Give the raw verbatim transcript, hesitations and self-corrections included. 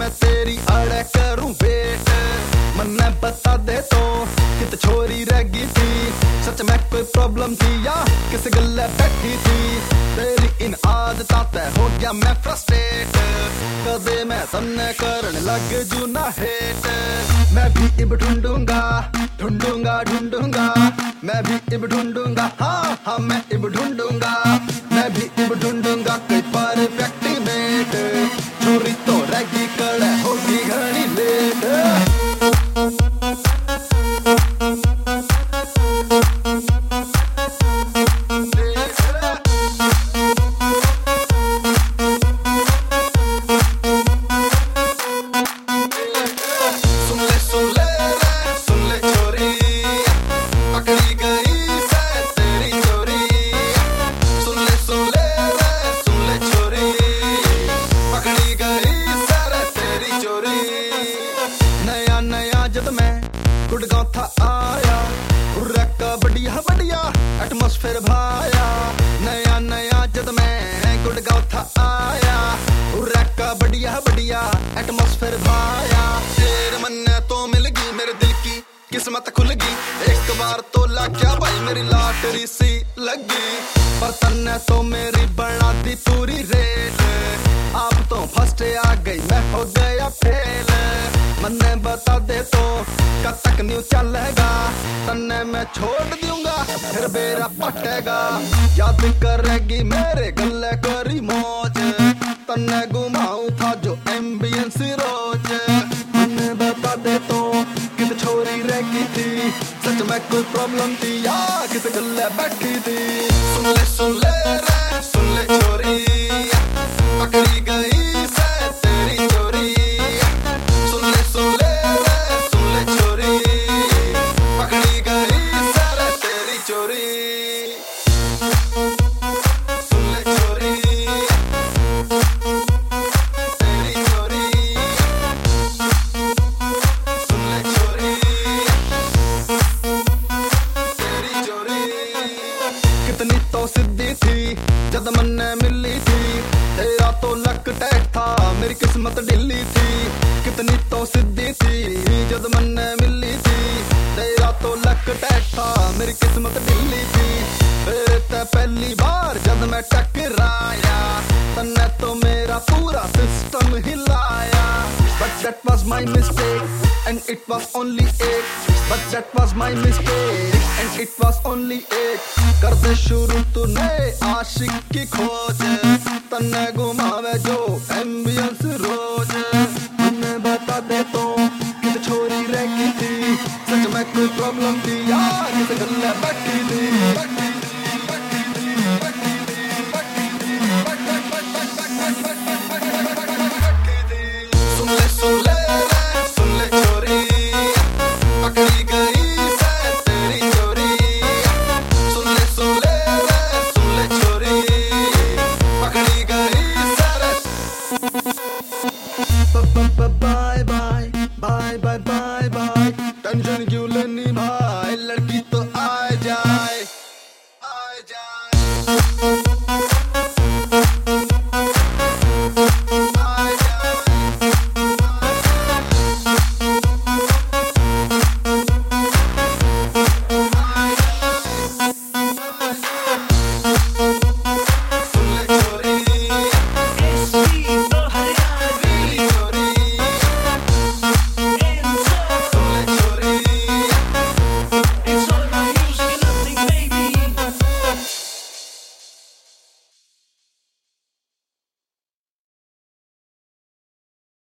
मैं तेरी अड़े करूं वेट। मन्ने बता दे तो कित छोरी रह गई थी, सच में कोई प्रॉब्लम थी या किस गल्ले बैठी थी। तेरी इन आदतां ते हो गया मैं फ्रस्ट्रेट, कदे मैं तन्ने करन लग जू ना हेट। मैं भी इब ढूंढूंगा ढूंढूंगा ढूंढूंगा, मैं भी इब ढूंढूंगा, हाँ हाँ मैं इब ढूंढूंगा, मैं भी इब ढूंढूंगा कोई परफेक्ट मेट। छोरी तो रहेगी कड़े होगी घनी लेट। नया नया जद मैं गुड़गांव था आया, रैका बढ़िया बढ़िया एटमॉस्फेयर भाया। नया नया जद मैं गुड़गांव था आया, रैका बढ़िया बढ़िया एटमॉस्फेयर भाया। तेरे मन्ने तो मिल गई मेरे दिल की किस्मत खुल गई, एक बार तो लग गया भाई मेरी लॉटरी सी लगी। पर तन्ने तो मेरी बना दी पूरी रेट, आप तो फर्स्ट आ गई मैं हो गया फेल। मन्ने बता दे तो कब तक न्यू चलेगा, तन्ने मैं छोड़ दूंगा फिर बेरा पटेगा। याद करेगी मेरे गले करी मौज, तन्ने घुमाऊं था जो एम्बियंस रोज। मन्ने बता दे तो कित छोरी रह गई थी, सच में कोई प्रॉब्लम थी या किस गले बैठी थी। सुन ले सुन ले रे सुन ले छोरी, पकड़ी गई से तेरी चोरी। सुन ले सुन ले रे सुन ले छोरी, पकड़ी गई से तेरी चोरी। सुन ले छोरी तेरी चोरी, सुन ले छोरी तेरी चोरी। कितनी तो सिद्धि थी जद मन्ने मिली थी, तेरा तो लक टैक था मेरी किस्मत ढिल्ली थी। कितनी तो सिद्धि थी जद मन्ने मिली थी, तेरा तो लक टैक था मेरी किस्मत ढिल्ली थी। फिर ते पहली बार जद मैं टकराया, तन्ने तो मेरा पूरा सिस्टम हिलाया। But that was my mistake and it was only eight, but that was my mistake and it was only eight। कर दे शुरू तूने आशिक की खोज, तन्ने घुमावे जो एम्बियंस रोज।